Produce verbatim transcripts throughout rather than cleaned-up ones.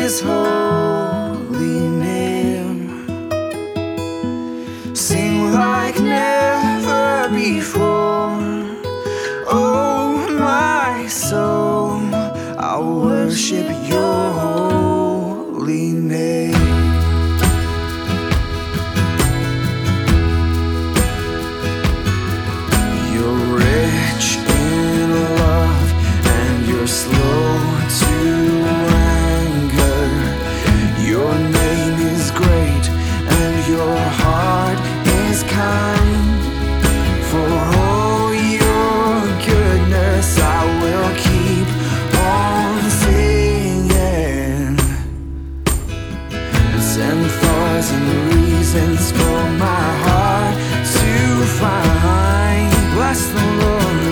His holy name. Sing like never before. Oh, my soul, I'll worship your holy name. Slow to anger. Your name is great and your heart is kind. For all your goodness I will keep on singing. Ten thousand reasons for my heart to find. Bless the Lord,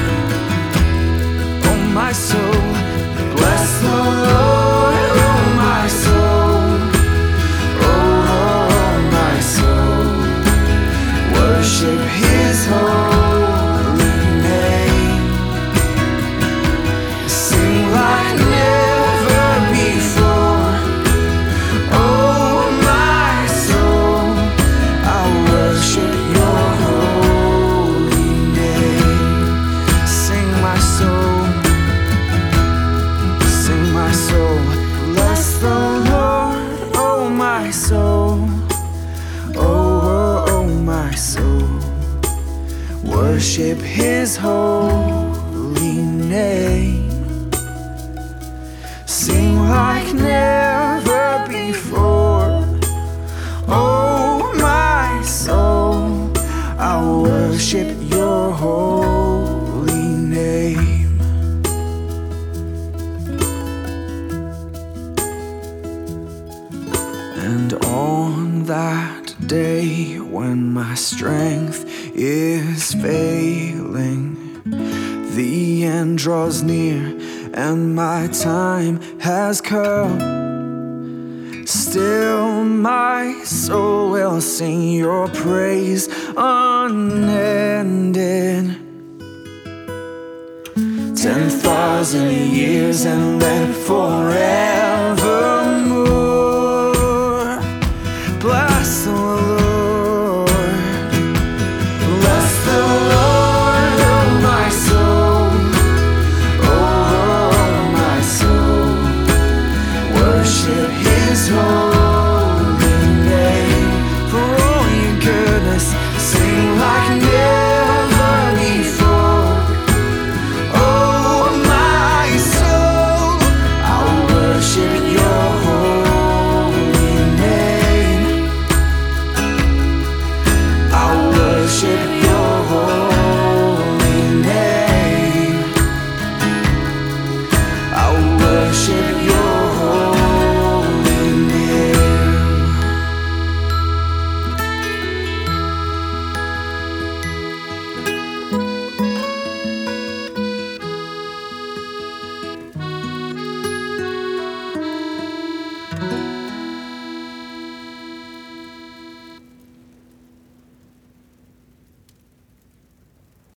my soul, bless the Lord, oh my soul, oh, oh my soul, worship His holy name. Sing like never before. Oh my soul, I worship your holy name. Sing my soul, my soul, bless the Lord, oh my soul, oh, oh, oh my soul, worship His holy name. Sing like never before. Oh my soul, I worship your holy name. And on that day when my strength is failing, the end draws near and my time has come, still my soul will sing your praise unending. Ten thousand years and then forever.